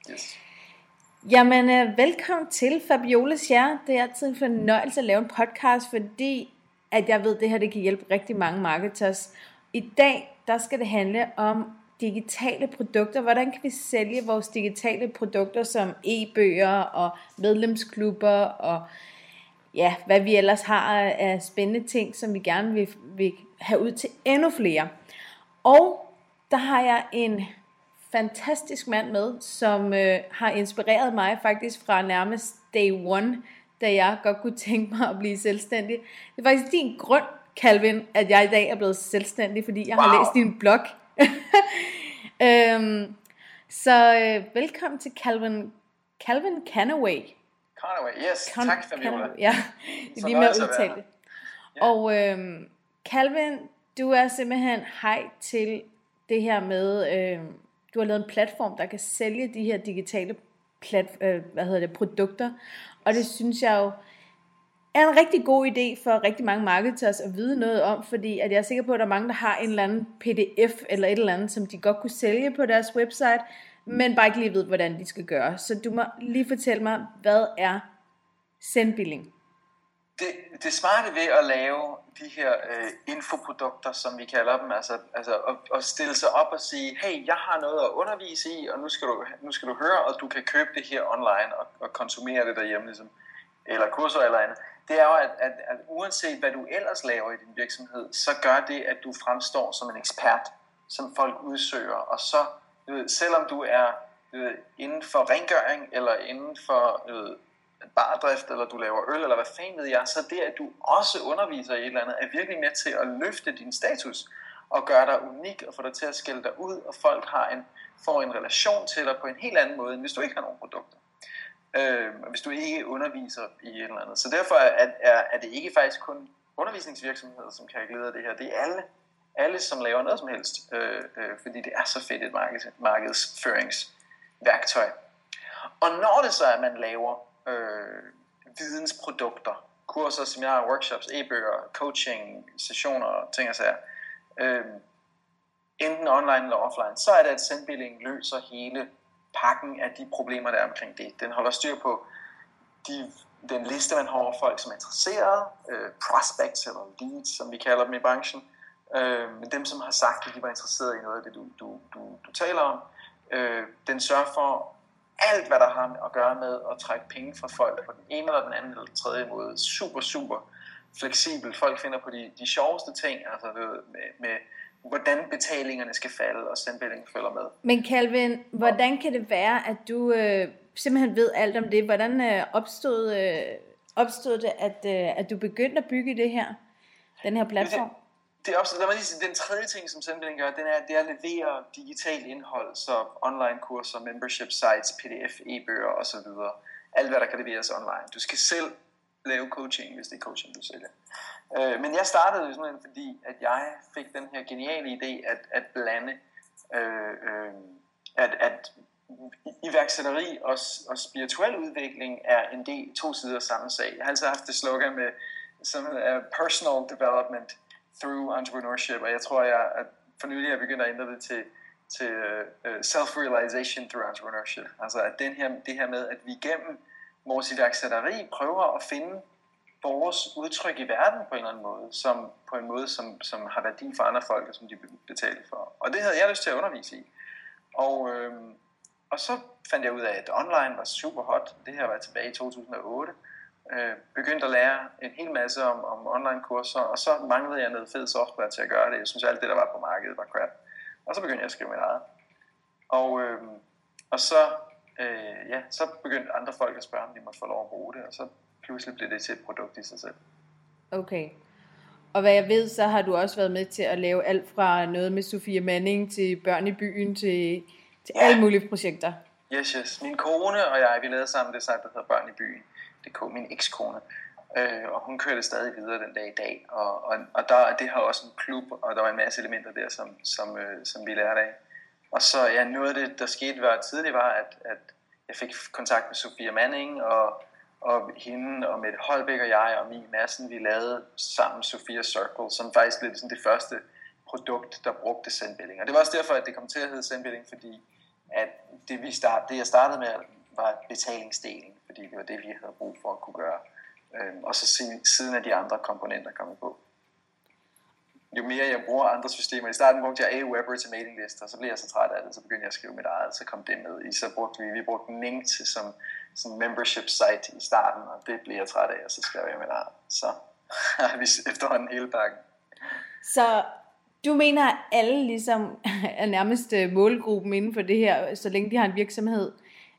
Yes. Jamen, velkommen til Fabiolas Hjerte. Det er altid en fornøjelse at lave en podcast, fordi at jeg ved, at det her det kan hjælpe rigtig mange marketers. I dag, der skal det handle om digitale produkter. Hvordan kan vi sælge vores digitale produkter som e-bøger og medlemsklubber og ja, hvad vi ellers har af spændende ting, som vi gerne vil have ud til endnu flere. Og der har jeg en fantastisk mand med, som har inspireret mig faktisk fra nærmest day one, da jeg godt kunne tænke mig at blive selvstændig. Det er faktisk din grund, Calvin, at jeg i dag er blevet selvstændig, fordi jeg har læst din blog. Velkommen til Calvin Canaway. Yes. Tak, Fabiola. Ja, det er lige med at udtale det. Ja. Og Calvin, du er simpelthen hej til det her med, du har lavet en platform, der kan sælge de her digitale produkter. Og det synes jeg jo er en rigtig god idé for rigtig mange marketers at vide noget om, fordi at jeg er sikker på, at der er mange, der har en eller anden pdf eller et eller andet, som de godt kunne sælge på deres website, men bare ikke lige ved, hvordan de skal gøre. Så du må lige fortælle mig, hvad er Zenbilling? Det smarte ved at lave de her infoprodukter, som vi kalder dem, altså at stille sig op og sige, hey, jeg har noget at undervise i, og nu skal du høre, og du kan købe det her online og konsumere det derhjemme, ligesom, eller kurser eller andet. Det er jo, at uanset hvad du ellers laver i din virksomhed, så gør det, at du fremstår som en ekspert, som folk udsøger, og så, selvom du er inden for rengøring, eller inden for bardrift, eller du laver øl, eller hvad fanden ved jeg, så det, at du også underviser i et eller andet, er virkelig med til at løfte din status, og gøre dig unik, og få dig til at skille dig ud, og folk får en relation til dig på en helt anden måde, end hvis du ikke har nogen produkter. Hvis du ikke underviser i et eller andet. Så derfor er det ikke faktisk kun undervisningsvirksomheder, som kan have glæde af det her. Det er alle som laver noget som helst, fordi det er så fedt et markedsføringsværktøj. Og når det så er, at man laver vidensprodukter, kurser, seminarer, workshops, e-bøger, coaching, sessioner, ting og sager, enten online eller offline, så er det, at Zenbilling løser hele pakken af de problemer, der er omkring det. Den holder styr på den liste, man har over folk, som er interesserede, prospects eller leads, som vi kalder dem i branchen, men dem, som har sagt, at de var interesserede i noget af det, du taler om. Den sørger for alt, hvad der har at gøre med at trække penge fra folk på den ene eller den anden eller den tredje måde. Super fleksibel. Folk finder på de sjoveste ting, altså med hvordan betalingerne skal falde, og Zenbilling følger med. Men Calvin, hvordan kan det være, at du simpelthen ved alt om det? Hvordan opstod det, at du begyndte at bygge den her platform? Det er også, lad mig lige sige, den tredje ting, som Zenbilling gør, det er at levere digitalt indhold, så online kurser, membership sites, pdf, e-bøger osv. Alt, hvad der kan leveres online. Du skal selv lave coaching, hvis det er coaching, du sælger. Men jeg startede jo simpelthen, fordi at jeg fik den her geniale idé at blande at iværksætteri og spirituel udvikling er en del to sider af samme sag. Jeg har altid haft det slogan med personal development through entrepreneurship, og jeg tror, at for nylig er begyndt at ændre det til self-realization through entrepreneurship. Altså at det her med, at vi gennem vores iværksætteri prøver at finde vores udtryk i verden på en eller anden måde, som har værdi for andre folk, og som de betaler for. Og det havde jeg lyst til at undervise i. Og så fandt jeg ud af, at online var super hot. Det her var tilbage i 2008. Begyndte at lære en hel masse om online kurser, og så manglede jeg noget fed software til at gøre det. Jeg synes alt det, der var på markedet, var crap. Og så begyndte jeg at skrive mit eget. Og så begyndte andre folk at spørge, om de måtte få lov at bruge det, og så pludselig blev det til et produkt i sig selv. Okay. Og hvad jeg ved, så har du også været med til at lave alt fra noget med Sofia Manning til Børn i Byen til alle mulige projekter. Yes. Min kone og jeg, vi lavede sammen det site, der hedder Børn i Byen. Min ekskone. Og hun kørte stadig videre den dag i dag. Og det har også en klub, og der var en masse elementer der, som vi lærte af. Og så noget af det, der skete tidligt, var, at jeg fik kontakt med Sofia Manning, og hende og Mette Holbæk og jeg og Mie Madsen, vi lavede sammen Sofia Circle, som faktisk blev sådan det første produkt, der brugte Zenbilling. Og det var også derfor, at det kom til at hedde Zenbilling, fordi at det jeg startede med var betalingsdelen, fordi det var det, vi havde brug for at kunne gøre. Og så siden af de andre komponenter kommet på. Jo mere jeg bruger andre systemer, i starten brugte jeg Aweber til mailinglister, og så blev jeg så træt af det, så begyndte jeg at skrive mit eget, så kom det med i. Så brugte vi brugte Ning til som membership site i starten, og det blev jeg træt af, og så skrev jeg mit eget. Så har vi efterhånden hele pakken. Så du mener, at alle ligesom er nærmest målgruppen inden for det her, så længe de har en virksomhed.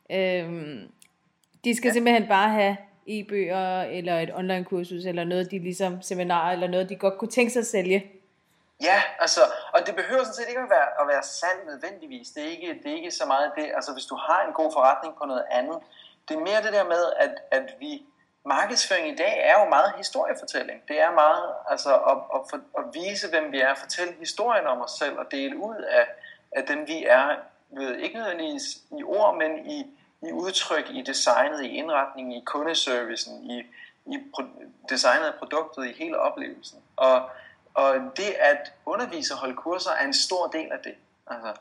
De skal simpelthen bare have e-bøger, eller et online kursus, eller noget, de ligesom seminarer, eller noget, de godt kunne tænke sig at sælge. Ja, altså, og det behøver sådan set ikke at være salg nødvendigvis. Det er ikke så meget det. Altså, hvis du har en god forretning på noget andet, det er mere det der med, at markedsføring i dag er jo meget historiefortælling. Det er meget altså at vise, hvem vi er, fortælle historien om os selv og dele ud af den vi er, ikke nødvendigvis i ord, men i udtryk, i designet, i indretningen, i kundeservicen, i designet af produktet, i hele oplevelsen. Og det at undervise og holde kurser er en stor del af det. Altså,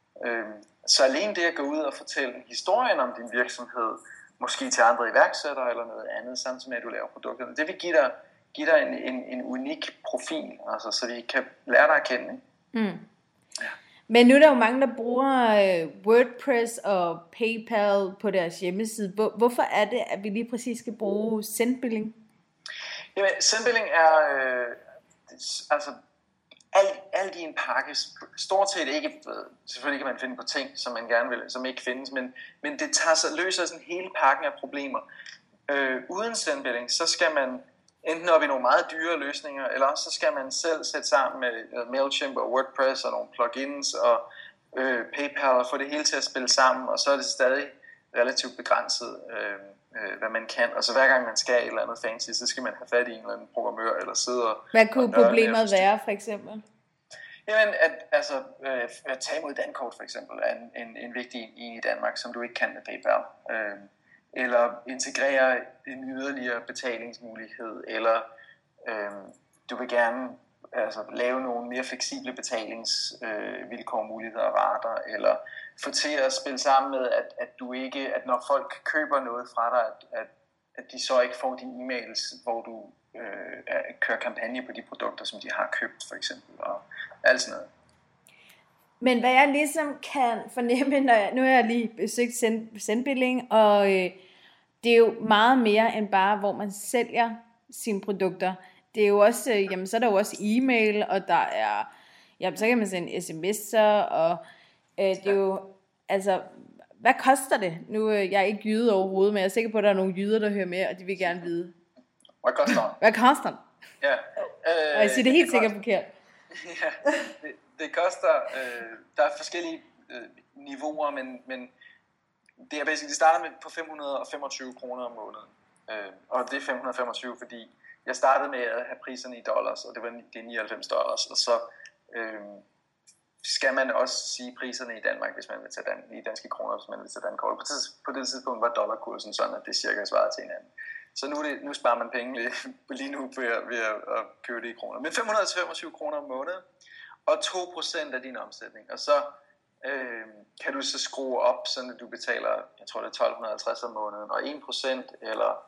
så alene det at gå ud og fortælle historien om din virksomhed, måske til andre iværksættere eller noget andet, samtidig med at du laver produkterne, det vil give dig en unik profil, altså, så vi kan lære dig at kende. Mm. Ja. Men nu er der jo mange, der bruger WordPress og PayPal på deres hjemmeside. Hvorfor er det, at vi lige præcis skal bruge Zenbilling? Jamen, Zenbilling er altså alt i en pakke, stort set ikke, selvfølgelig kan man finde på ting, som man gerne vil, som ikke findes, men det løser sådan hele pakken af problemer. Uden Zenbilling, så skal man enten op i nogle meget dyre løsninger, eller også så skal man selv sætte sammen med Mailchimp og WordPress og nogle plugins og PayPal og få det hele til at spille sammen, og så er det stadig relativt begrænset, hvad man kan. Og så hver gang man skal et eller andet fancy, så skal man have fat i en eller anden programmør, eller sidde og... Hvad kunne problemet være, for eksempel? Jamen, at tage imod dankort, for eksempel, er en vigtig en i Danmark, som du ikke kan med PayPal. Eller integrere en yderligere betalingsmulighed, eller du vil gerne lave nogle mere fleksible betalingsvilkår, muligheder og rater, eller få til at spille sammen med, at når folk køber noget fra dig, at de så ikke får de e-mails, hvor du kører kampagne på de produkter, som de har købt, for eksempel, og alt sådan noget. Men hvad jeg ligesom kan fornemme, nu har jeg lige besøgt Zenbilling, og det er jo meget mere end bare, hvor man sælger sine produkter. Det er jo også, jamen så er der jo også e-mail, og der er, jamen så kan man sende sms'er, og det er jo, altså, hvad koster det? Nu jeg er ikke jyde overhovedet, men jeg er sikker på, at der er nogle jyder, der hører med, og de vil gerne vide. Hvad koster den? Hvad koster den? Ja. Og jeg siger det helt sikkert forkert. Ja, det koster, der er forskellige niveauer, men det er basically, det starter med på 525 kroner om måneden. Og det er 525, fordi jeg startede med at have priserne i dollars, og det var $99, og så skal man også sige priserne i Danmark, hvis man vil tage i danske kroner, hvis man vil tage dankort. På det tidspunkt var dollarkursen sådan, at det cirka svarede til hinanden. Så nu sparer man penge lige nu ved at købe det i kroner. Men 525 kroner om måneden, og 2% af din omsætning. Og så kan du så skrue op, sådan at du betaler, jeg tror det er 1250 om måneden, og 1% eller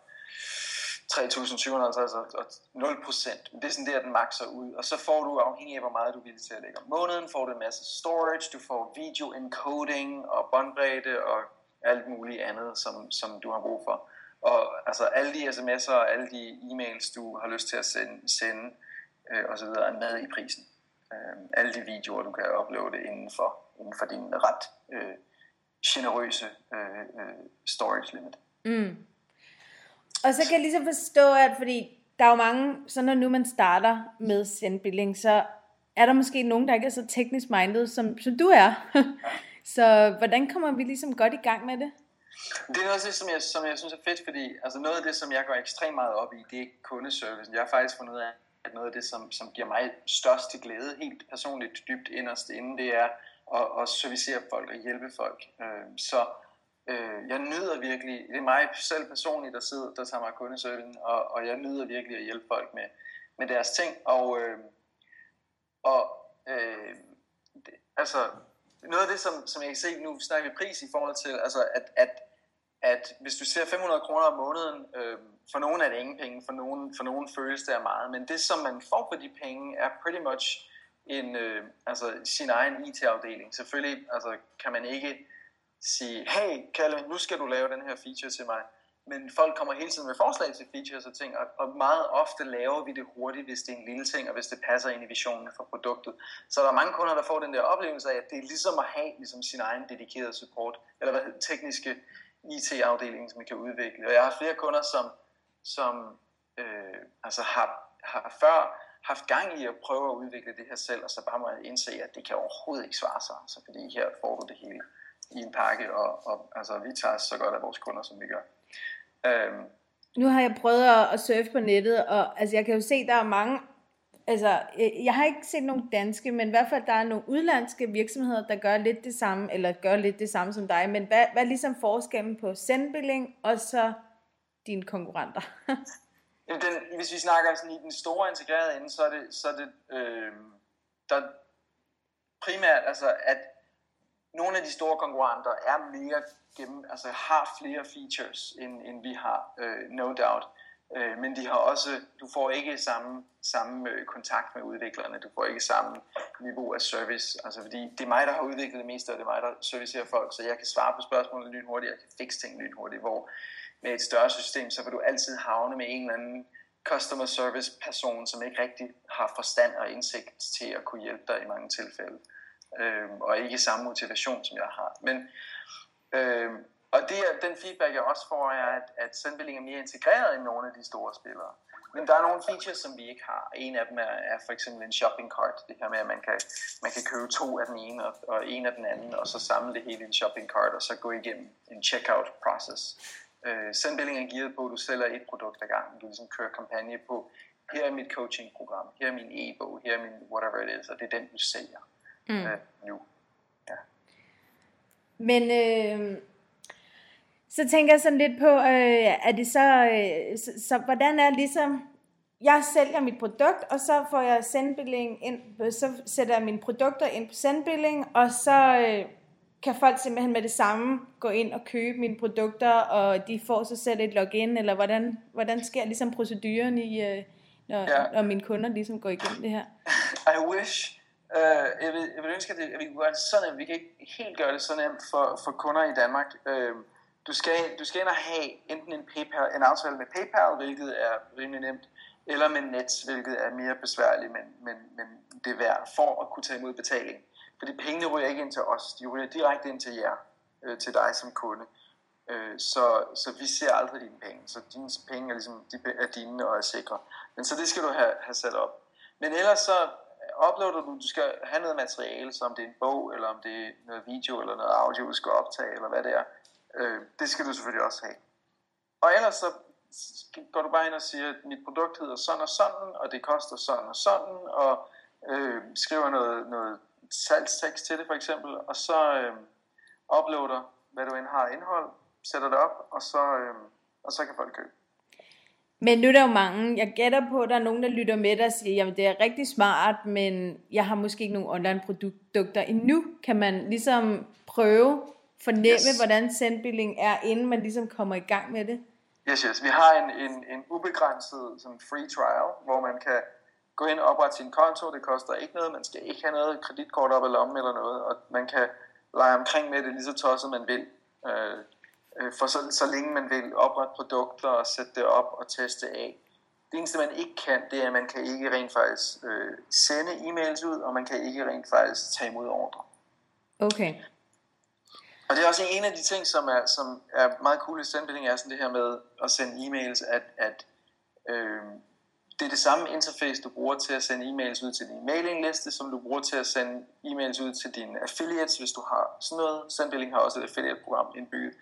3.750 og 0%. Det er sådan der, den makser ud. Og så får du, afhængig af hvor meget du vil til at lægge om måneden, får du en masse storage, du får video encoding og båndbredde og alt muligt andet, som du har brug for. Og altså alle de sms'er og alle de e-mails, du har lyst til at sende og så videre, er med i prisen. Alle de videoer, du kan uploade inden for din ret generøse storage limit. Mm. Og så kan jeg ligesom forstå, at fordi der er jo mange, så når nu man starter med Zenbilling, så er der måske nogen, der ikke er så teknisk minded, som du er. Så hvordan kommer vi ligesom godt i gang med det? Det er noget af det, som jeg synes er fedt, fordi altså noget af det, som jeg går ekstremt meget op i, det er kundeservice. Jeg har faktisk fundet ud af, at noget af det, som giver mig størst til glæde, helt personligt dybt inderst inde, det er at servicere folk og hjælpe folk. Så jeg nyder virkelig, det er mig selv personligt, der tager mig kundeservicen, og jeg nyder virkelig at hjælpe folk med deres ting. Altså, noget af det, som jeg kan se, nu snakker vi pris i forhold til, altså at hvis du ser 500 kroner om måneden, for nogen er det ingen penge, for nogen føles det er meget, men det som man får for de penge er pretty much sin egen IT-afdeling. Selvfølgelig kan man ikke sige, hey Kalle, nu skal du lave den her feature til mig, men folk kommer hele tiden med forslag til features og ting, og meget ofte laver vi det hurtigt, hvis det er en lille ting, og hvis det passer ind i visionen for produktet. Så der er mange kunder, der får den der oplevelse af, at det er ligesom at have sin egen dedikerede support, eller tekniske IT-afdeling, som man kan udvikle. Og jeg har flere kunder, som har før haft gang i at prøve at udvikle det her selv, og så bare må jeg indse, at det kan overhovedet ikke svare sig, altså, fordi her får du det hele i en pakke, og vi tager så godt af vores kunder, som vi gør. Nu har jeg prøvet at surfe på nettet, og altså jeg kan jo se, der er mange, altså jeg har ikke set nogen danske, men i hvert fald der er nogle udlandske virksomheder, der gør lidt det samme, eller gør lidt det samme som dig, men hvad er ligesom forskellen på Zenbilling og så dine konkurrenter? Hvis vi snakker sådan i den store integrerede ende, så er det der primært, at nogle af de store konkurrenter er mere har flere features, end vi har, no doubt. Men de har også, du får ikke samme kontakt med udviklerne, du får ikke samme niveau af service, fordi det er mig, der har udviklet det meste, og det er mig, der servicerer folk, så jeg kan svare på spørgsmålene lynhurtigt, jeg kan fikse ting lynhurtigt, hvor med et større system, så vil du altid havne med en eller anden customer service person, som ikke rigtig har forstand og indsigt til at kunne hjælpe dig i mange tilfælde, og ikke samme motivation, som jeg har. Men og det er den feedback, jeg også får, er, at Zenbilling er mere integreret end nogle af de store spillere. Men der er nogle features, som vi ikke har. En af dem er for eksempel en shopping cart. Det her med, at man kan købe 2 af den ene og en af den anden, og så samle det hele i en shopping cart, og så gå igennem en checkout process. Zenbilling er gearet på, at du sælger et produkt ad gangen. Du ligesom kører kampagne på, her er mit coaching-program, her er min e-bog, her er min whatever it is, og det er den, du sælger nu. Ja. Men så tænker jeg sådan lidt på, er det så hvordan er ligesom, jeg sælger mit produkt, og så får jeg Zenbilling ind, så sætter jeg mine produkter ind på Zenbilling, og så kan folk simpelthen med det samme gå ind og købe mine produkter, og de får så selv et login, eller hvordan sker ligesom proceduren i, når mine kunder ligesom går igennem det her? I wish. Jeg vil ønske, at vi kunne gøre det så nemt. Vi kan ikke helt gøre det så nemt for kunder i Danmark. Du skal ind og have enten en aftale med PayPal, hvilket er rimelig nemt, eller med Nets, hvilket er mere besværligt, men det er værd for at kunne tage imod betaling. Fordi pengene ryger ikke ind til os, de ryger direkte ind til jer, til dig som kunde. Så vi ser aldrig dine penge, så dine penge er ligesom er dine og er sikre. Men så det skal du have sat op. Men ellers så uploader du skal have noget materiale, så om det er en bog, eller om det er noget video, eller noget audio, du skal optage, eller hvad det er. Det skal du selvfølgelig også have. Og ellers så går du bare ind og siger, at mit produkt hedder sådan og sådan, og det koster sådan og sådan, og skriver noget salgstekst til det for eksempel, og så uploader, hvad du end har indhold, sætter det op, og så kan folk købe. Men nu er der jo mange, jeg gætter på, at der er nogen, der lytter med, der siger, jamen det er rigtig smart, men jeg har måske ikke nogen online produkter endnu. Kan man ligesom fornemme, hvordan Zenbilling er, inden man ligesom kommer i gang med det? Yes. Vi har en ubegrænset sådan free trial, hvor man kan gå ind og oprette sin konto. Det koster ikke noget, man skal ikke have noget kreditkort op i lommen eller noget, og man kan lege omkring med det lige så tosset man vil. For så længe man vil oprette produkter og sætte det op og teste af. Det eneste man ikke kan, det er, at man kan ikke rent faktisk sende e-mails ud, og man kan ikke rent faktisk tage imod ordre. Okay. Og det er også en af de ting, som er meget cool i Zenbilling, er sådan det her med at sende e-mails, at det er det samme interface, du bruger til at sende e-mails ud til din mailingliste, som du bruger til at sende e-mails ud til dine affiliates, hvis du har sådan noget. Zenbilling har også et affiliate-program indbygget.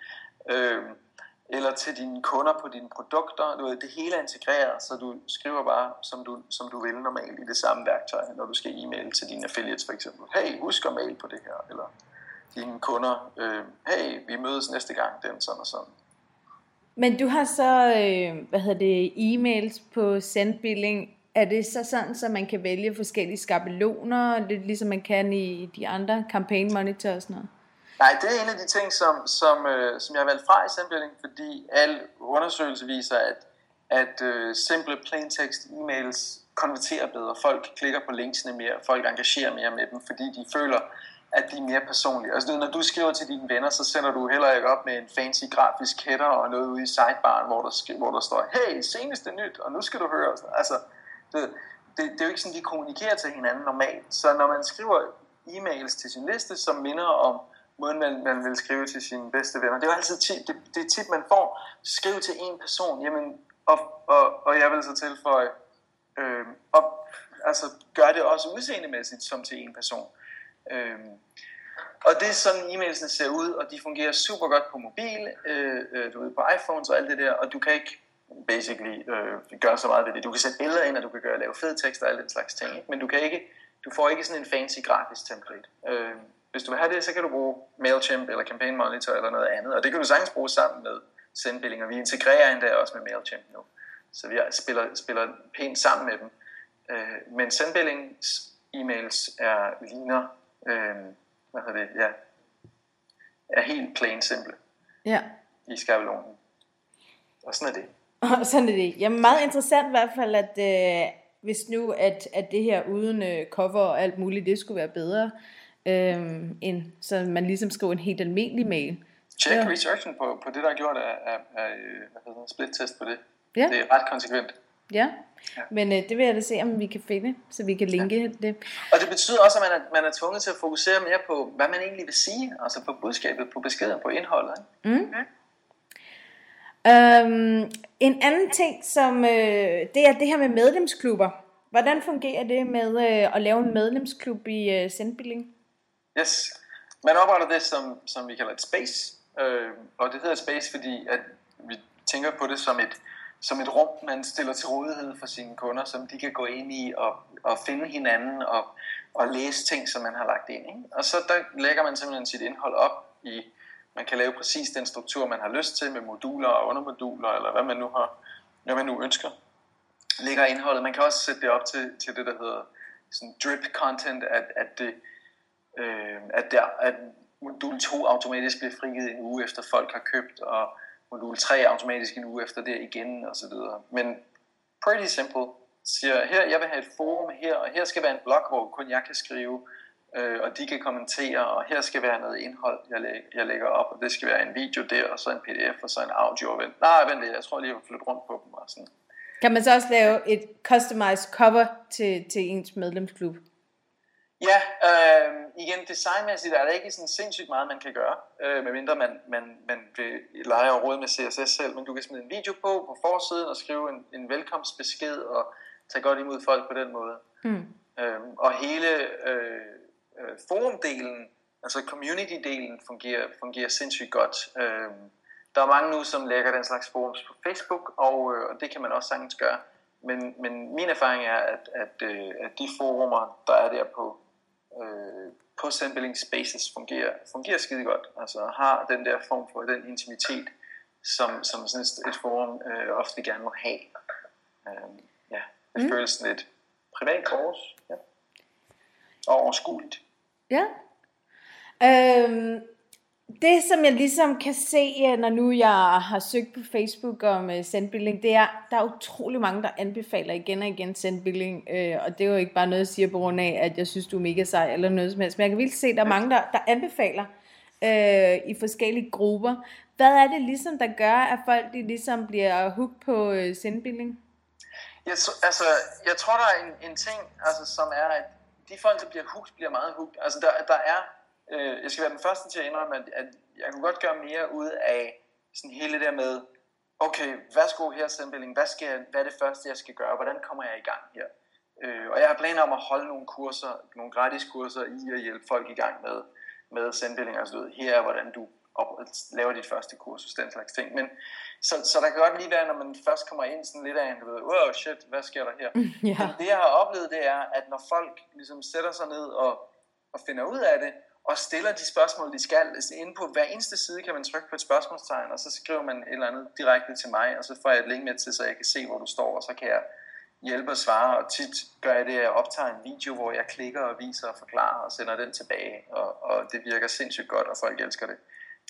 Eller til dine kunder på dine produkter. Det hele er integreret, så du skriver bare, som du vil normalt i det samme værktøj, når du skal e-mail til dine affiliates for eksempel. Hey, husk at mail på det her. Eller dine kunder, hey, vi mødes næste gang, den sådan og sådan. Men du har så, e-mails på Zenbilling. er det så sådan, så man kan vælge forskellige skabeloner, lidt ligesom man kan i de andre campaign monitor og sådan noget? Nej, det er en af de ting, som jeg har valgt fra i Sendbuilding, fordi al undersøgelse viser, at simple plain text e-mails konverterer bedre. Folk klikker på linksene mere, folk engagerer mere med dem, fordi de føler, at de er mere personlige. Altså når du skriver til dine venner, så sender du heller ikke op med en fancy grafisk header og noget ude i sidebaren, hvor der står, hey, seneste nyt, og nu skal du høre. Altså, det er jo ikke sådan, de kommunikerer til hinanden normalt. Så når man skriver e-mails til sin liste, som minder om måden, man vil skrive til sine bedste venner, det er jo altid det tip, man får. Skriv til en person, jamen, og jeg vil så tilføje, altså gør det også udseendemæssigt som til en person. Og det er sådan e-mailsene ser ud, og de fungerer super godt på mobil, du ved, på iPhones og alt det der, og du kan ikke basically gøre så meget ved det. Du kan sætte billeder ind, og du kan lave fede tekster og alle den slags ting, ikke? Men du får ikke sådan en fancy grafisk template. Hvis du vil have det, så kan du bruge MailChimp eller Campaign Monitor eller noget andet, og det kan du sagtens bruge sammen med Sendbuilding, og vi integrerer endda også med MailChimp nu, så vi spiller pænt sammen med dem. Men Sendbuildings e-mails ligner er helt plain simple i skabelonen. Og sådan er det. Og sådan er det. Jamen meget interessant i hvert fald, at hvis nu at det her uden cover og alt muligt, det skulle være bedre, end så man ligesom skriver en helt almindelig mail. Check researchen på det, der er gjort af split-test på det. Ja. Det er ret konsekvent. Ja. Men det vil jeg da se, om vi kan finde, så vi kan linke det. Og det betyder også, at man er tvunget til at fokusere mere på, hvad man egentlig vil sige, altså på budskabet, på beskeden, på indholdet. En anden ting, som det er det her med medlemsklubber. Hvordan fungerer det med at lave en medlemsklub i Sendbuilding? Yes, man opretter det, som vi kalder et space, og det hedder et space, fordi at vi tænker på det som et rum, man stiller til rådighed for sine kunder, som de kan gå ind i og finde hinanden og læse ting, som man har lagt ind. Ikke? Og så der lægger man simpelthen sit indhold op i, man kan lave præcis den struktur, man har lyst til med moduler og undermoduler, eller hvad man nu ønsker. Lægger indholdet. Man kan også sætte det op til det, der hedder sådan drip content, at modul 2 automatisk bliver frigivet en uge efter folk har købt, og modul 3 automatisk en uge efter det igen, og så videre. Men pretty simple. Siger, her, jeg vil have et forum her, og her skal være en blog, hvor kun jeg kan skrive, og de kan kommentere, og her skal være noget indhold, jeg lægger op, og det skal være en video der, og så en pdf, og så en audio, og vent lidt, jeg tror lige, jeg vil flytte rundt på dem, og sådan. Kan man så også lave et customized cover til ens medlemsklub? Ja, igen designmæssigt er der ikke sådan sindssygt meget man kan gøre, medmindre man vil lege og råde med CSS selv, men du kan smide en video på forsiden og skrive en velkomstbesked og tage godt imod folk på den måde. Og hele forumdelen, altså community-delen fungerer sindssygt godt. Der er mange nu, som lægger den slags forums på Facebook, og det kan man også sagtens gøre. Men min erfaring er, at de forumer, der er der på Sendbuilding Spaces, fungerer skide godt. Altså har den der form for den intimitet, som sådan et forum ofte gerne må have. Det føles lidt privat for os. Ja. Og overskueligt. Ja. Det som jeg ligesom kan se, når nu jeg har søgt på Facebook om Sendbuilding, det er, der er utrolig mange, der anbefaler igen og igen Sendbuilding, og det er jo ikke bare noget, jeg siger på grund af, at jeg synes, du er mega sej eller noget som helst, men jeg kan virkelig se, at der er mange, der anbefaler i forskellige grupper. Hvad er det ligesom, der gør, at folk de ligesom bliver hooked på Sendbuilding? Jeg tror, der er en ting, altså, som er, at de folk, der bliver hooked, bliver meget hooked. Altså, der er jeg skal være den første til at indrømme, at jeg kunne godt gøre mere ud af sådan hele der med, okay, værsgo her Sendbuilding, hvad er det første, jeg skal gøre, hvordan kommer jeg i gang her? Og jeg har planer om at holde nogle gratis kurser i at hjælpe folk i gang med Sendbuilding, altså her er, hvordan du laver dit første kursus, den slags ting. Men så der kan godt lige være, når man først kommer ind sådan lidt af en, wow, shit, hvad sker der her? Yeah. Men det jeg har oplevet, det er, at når folk ligesom sætter sig ned og finder ud af det, og stiller de spørgsmål, de skal. Inde på hver eneste side kan man trykke på et spørgsmålstegn, og så skriver man et eller andet direkte til mig, og så får jeg et link med til, så jeg kan se, hvor du står, og så kan jeg hjælpe og svare, og tit gør jeg det, at jeg optager en video, hvor jeg klikker og viser og forklarer og sender den tilbage, og det virker sindssygt godt, og folk elsker det.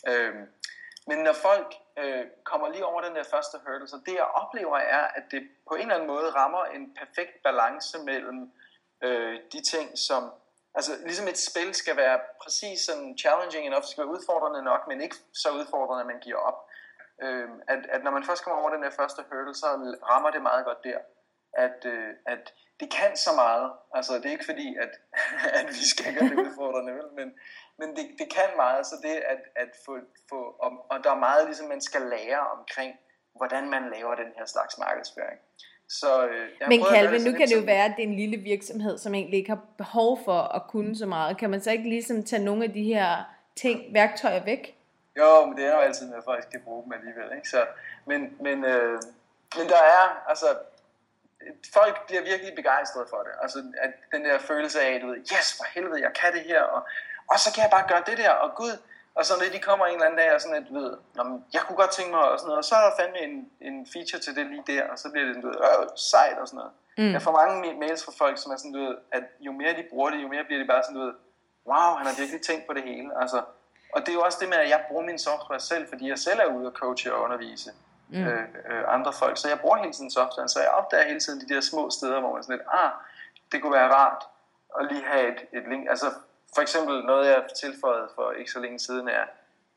Men når folk kommer lige over den der første hurdle, så det jeg oplever er, at det på en eller anden måde rammer en perfekt balance mellem de ting, som, altså ligesom et spil skal være præcis sådan challenging enough, det skal være udfordrende nok, men ikke så udfordrende, at man giver op. At når man først kommer over den der første hurdle, så rammer det meget godt der. At det kan så meget, altså det er ikke fordi, at vi skal gøre det udfordrende, men det kan meget, så det at få og der er meget ligesom man skal lære omkring, hvordan man laver den her slags markedsføring. Så, men Calvin, nu kan det jo være, at det er en lille virksomhed, som egentlig ikke har behov for at kunne så meget. Kan man så ikke ligesom tage nogle af de her værktøjer væk? Jo, men det er jo altid, at folk skal bruge dem alligevel, ikke? Så, men der er, altså, folk bliver virkelig begejstrede for det. Altså, at den der følelse af, du ved, yes, for helvede, jeg kan det her, og så kan jeg bare gøre det der, og gud, og så når de kommer en eller anden dag, og sådan at, du ved, jeg kunne godt tænke mig, og sådan noget, og så er der fandme en feature til det lige der, og så bliver det, du ved, sejt og sådan noget. Jeg får mange mails fra folk, som er sådan, du ved, at jo mere de bruger det, jo mere bliver det bare sådan, du ved, wow, han har virkelig tænkt på det hele, altså. Og det er jo også det med, at jeg bruger min software selv, fordi jeg selv er ude og coache og undervise andre folk. Så jeg bruger hele tiden software, så jeg opdager hele tiden de der små steder, hvor man sådan lidt, det kunne være rart at lige have et link. Altså for eksempel noget, jeg har tilføjet for ikke så længe siden, er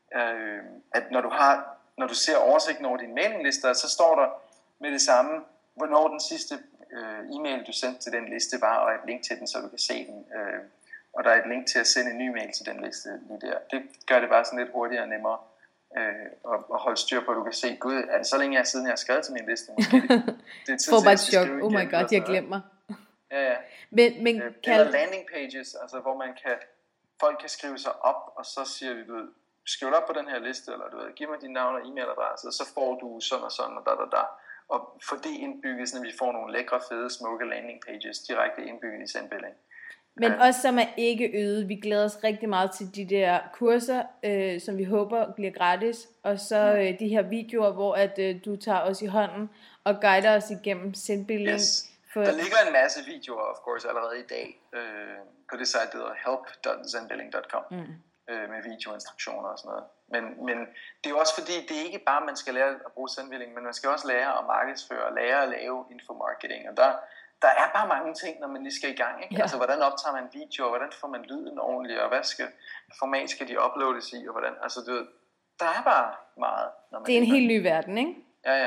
at når du ser oversigten over dine mailinglister, så står der med det samme, hvornår den sidste e-mail, du sendte til den liste var, og et link til den, så du kan se den. Og der er et link til at sende en ny mail til den liste lige der. Det gør det bare sådan lidt hurtigere og nemmere at holde styr på, at du kan se, gud, er det så længe siden, jeg har skrevet til min liste? Måske det er tid til, at chok. Oh my god, jeg glemmer. Ja. Men eller landing pages, altså hvor folk kan skrive sig op, og så siger vi, du ved, skriv op på den her liste, eller du ved, giv mig din navn og e-mailadresse, og så får du sådan og sådan, og da. Og for det indbygget, så vi får nogle lækre, fede, smukke landing pages direkte indbygget i Sendbilling. Men også som er ikke øget. Vi glæder os rigtig meget til de der kurser, som vi håber bliver gratis. Og så de her videoer, hvor at du tager os i hånden og guider os igennem Sendbilling. Yes. Der ligger en masse videoer, of course, allerede i dag på det site, der hedder help.zenbilling.com med videoinstruktioner og sådan noget. Men det er jo også fordi, det er ikke bare, man skal lære at bruge Sendbilling, men man skal også lære at markedsføre og lære at lave infomarketing. Og der er bare mange ting, når man lige skal i gang, ikke? Ja. Altså, hvordan optager man video, og hvordan får man lyden ordentligt, og hvad format skal de uploades i, og hvordan, altså, der er bare meget. Når man det er en helt ny verden, ikke? Ja.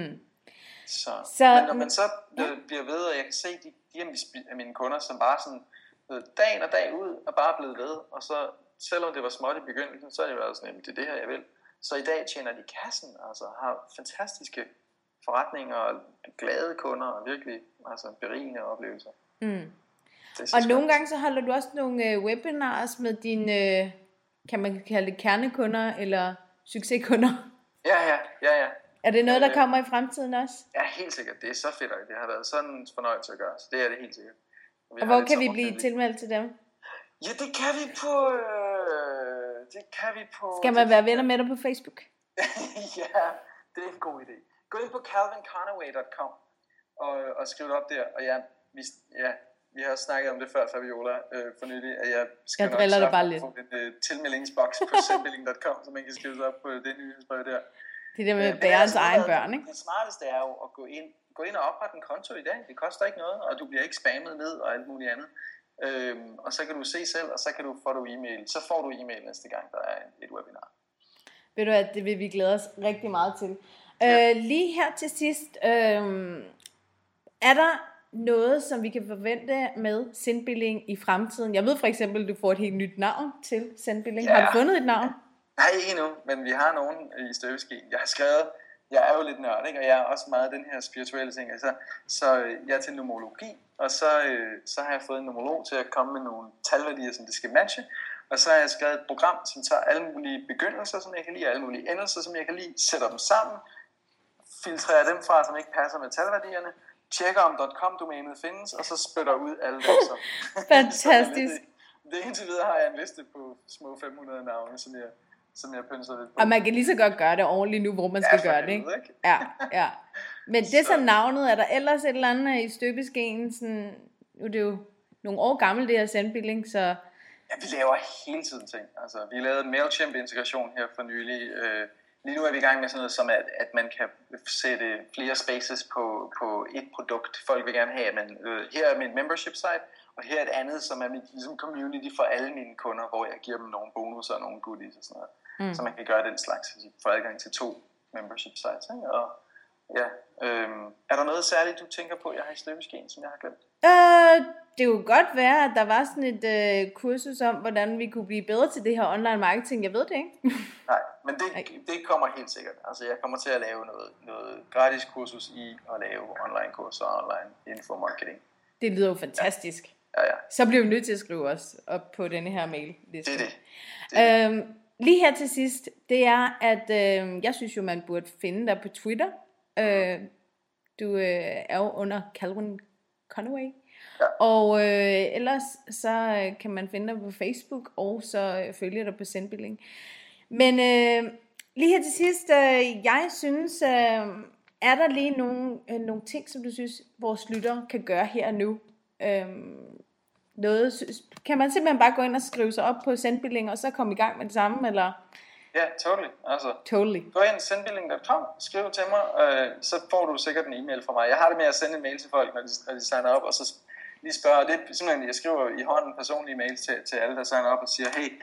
Så men når man så bliver ved, og jeg kan se de af mine kunder, som bare sådan, dagen og dag ud, er bare blevet ved, og så, selvom det var småt i begyndelsen, så er det været sådan, det er det her, jeg vil. Så i dag tjener de kassen, altså har fantastiske forretninger og glade kunder og virkelig berigende oplevelser. Og nogle gange så holder du også nogle webinars med dine, kan man kalde det kernekunder eller succeskunder? Ja. Er det noget, der kommer i fremtiden også? Ja, helt sikkert. Det er så fedt, og det har været sådan en fornøjelse at gøre, så det er det helt sikkert. Og hvor kan vi blive tilmeldt til dem? Ja, det kan vi på... Skal man være venner med dig på Facebook? Ja, det er en god idé. Gå ind på calvinconaway.com og skriv det op der, og vi har snakket om det før, Fabiola, for nylig, at jeg skal nok få en tilmeldingsboks på sendbilling.com, så man kan skrive sig op på det nyhedsbrev der. Det der med bærens egen børn, ikke? Det smarteste er jo at gå ind og oprette en konto i dag. Det koster ikke noget, og du bliver ikke spammet ned og alt muligt andet. Og så kan du se selv, og så får du e-mail. Så får du e-mail næste gang, der er et webinar. Ved du at det vil vi glæde os rigtig meget til. Lige her til sidst, er der noget, som vi kan forvente med Sendbilling i fremtiden? Jeg ved for eksempel, at du får et helt nyt navn til Sendbilling. Ja. Har du fundet et navn? Nej, ikke endnu, men vi har nogen i støbeskeen. Jeg har skrevet, jeg er jo lidt nørd, ikke? Og jeg er også meget den her spirituelle ting. Så jeg er til numerologi, og så har jeg fået en numerolog til at komme med nogle talværdier, som det skal matche. Og så har jeg skrevet et program, som tager alle mulige begyndelser, som jeg kan lide, og alle mulige endelser, som jeg kan lide, sætter dem sammen, filtrerer dem fra, som ikke passer med talværdierne, tjekker om .com-domænet findes, og så spytter ud alle dem. Fantastisk. Det indtil videre har jeg en liste på små 500 navne, som jeg pynser lidt på. Og man kan lige så godt gøre det ordentligt nu, hvor man skal gøre det, ikke? Ja. Men det er så navnet, er der ellers et eller andet i støbeskeen, sådan, nu er det jo nogle år gammelt det her Sendbilling, så... Ja, vi laver hele tiden ting. Altså, vi lavede en MailChimp-integration her for nylig. Lige nu er vi i gang med sådan noget som, at man kan sætte flere spaces på et produkt. Folk vil gerne have, at her er min membership site, og her er et andet, som er mit ligesom community for alle mine kunder, hvor jeg giver dem nogle bonusser og nogle goodies og sådan noget. Så man kan gøre den slags, så de får adgang til 2 membership sites. Ikke? Og ja, er der noget særligt, du tænker på, jeg har i støbeskeen, som jeg har glemt? Det kunne godt være, at der var sådan et kursus om, hvordan vi kunne blive bedre til det her online marketing. Jeg ved det ikke. Nej, men det kommer helt sikkert. Altså, jeg kommer til at lave noget gratis kursus i at lave online kurser og online info marketing. Det lyder jo fantastisk. Ja. Så bliver vi nødt til at skrive os op på denne her mail. Det er det. Lige her til sidst, det er, at jeg synes jo, man burde finde dig på Twitter. Du er jo under Calvin Conway. Ja. Og ellers så kan man finde dig på Facebook, og så følge dig på Sendbilling. Men lige her til sidst, jeg synes, er der lige nogle ting, som du synes, vores lyttere kan gøre her og nu? Kan man simpelthen bare gå ind og skrive sig op på Sendbilling, og så komme i gang med det samme, eller... Ja, totally. Altså, gå ind sendbilling.com, skriv til mig, så får du sikkert en e-mail fra mig. Jeg har det med at sende en mail til folk, når de signer op, og så lige spørger. Det er simpelthen, jeg skriver i hånden personlige mails til alle, der signer op og siger, hey,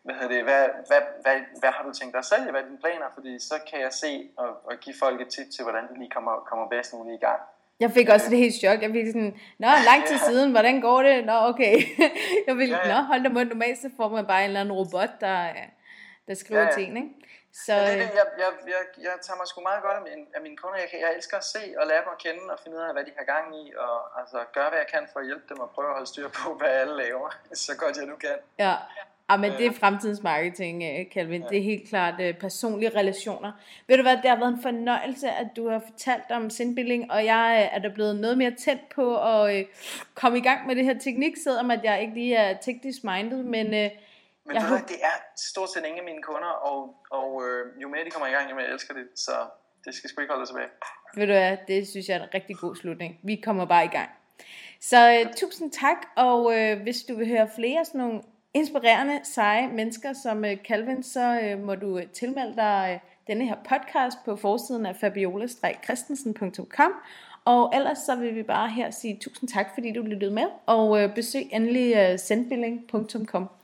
hvad har du tænkt dig at sælge? Hvad er dine planer? Fordi så kan jeg se og give folk et tip til, hvordan de lige kommer bedst muligt i gang. Jeg fik også det helt chok. Jeg fik sådan, lang tid siden, hvordan går det? Okay. Jeg ville, hold da mund, normalt så får man bare en eller anden robot, der skriver til en, ikke? Så, jeg tager mig sgu meget godt af mine kunder. Jeg elsker at se og lære dem at kende og finde ud af, hvad de har gang i, og altså gøre, hvad jeg kan for at hjælpe dem og prøve at holde styr på, hvad alle laver, så godt jeg nu kan. Ja. Men det er fremtidens marketing, Calvin. Det er helt klart personlige relationer. Ved du hvad, det har været en fornøjelse, at du har fortalt om Sendbilling, og jeg er da blevet noget mere tæt på at komme i gang med det her teknik, selvom at jeg ikke lige er teknisk minded, men det er stort set ingen af mine kunder, og jo mere de kommer i gang, jo mere jeg elsker det, så det skal sgu ikke holde tilbage. Ved du hvad, det synes jeg er en rigtig god slutning. Vi kommer bare i gang. Så tusind tak, og hvis du vil høre flere sådan nogle inspirerende, seje mennesker som Calvin, så må du tilmelde dig denne her podcast på forsiden af fabiola-christensen.com. Og ellers så vil vi bare her sige tusind tak, fordi du lyttede med, og besøg endelig sendbilling.com.